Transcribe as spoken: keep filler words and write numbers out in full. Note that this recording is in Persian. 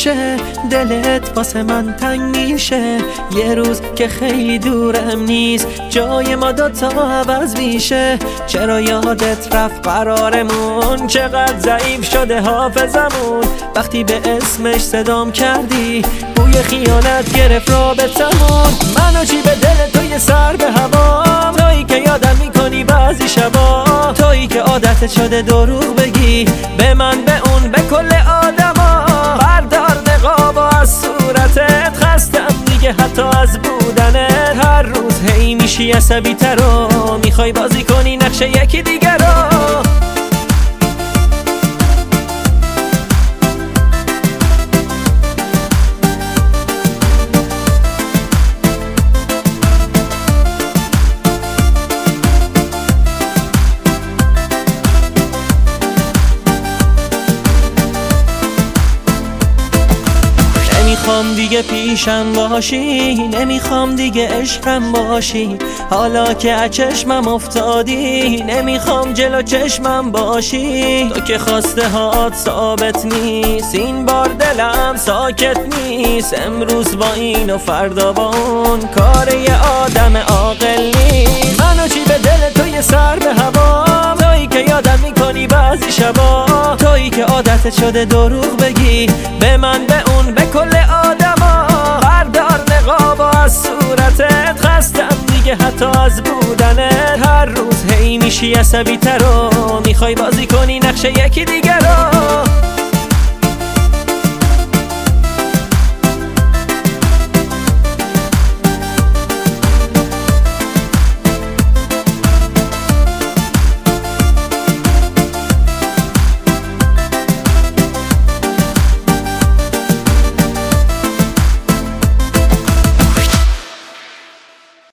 میشه، دلت واسه من تنگ میشه. یه روز که خیلی دورم نیست، جای ما دوتا عوض میشه. چرا یادت رفت قرارمون، چقدر ضعیف شده حافظمون. وقتی به اسمش صدام کردی، بوی خیانت گرفت رابطمون. منو چی به دل تو یه سر به هوا، تویی که یادم میکنی بعضی شبا، تویی که عادت شده دروغ بگی به من، به اون، به کل آدما. بردار نقابو از صورتت، خستم دیگه حتی از بودنت. هر روز هی میشی عصبی تر و میخوای بازی کنی نقش یکی دیگر رو. نمیخوام دیگه پیشم باشی، نمیخوام دیگه عشقم باشی. حالا که از چشمم افتادی، نمیخوام جلو چشمم باشی. تو که خواسته هات ثابت نیست، این بار دلم ساکت نیست. امروز با این و فردا با اون، کار یه آدم عاقل نیست. منو چی به دل تو یه سر به هوا، تویی که یادم میکنی بعضی شبا، تویی که عادت شده دروغ بگی به من، به اون، به کل آدما. بردار نقابو از صورتت، خستم دیگه حتی از بودنت. هر روز هی میشی عصبی تر و میخوای بازی کنی نقش یکی دیگر رو.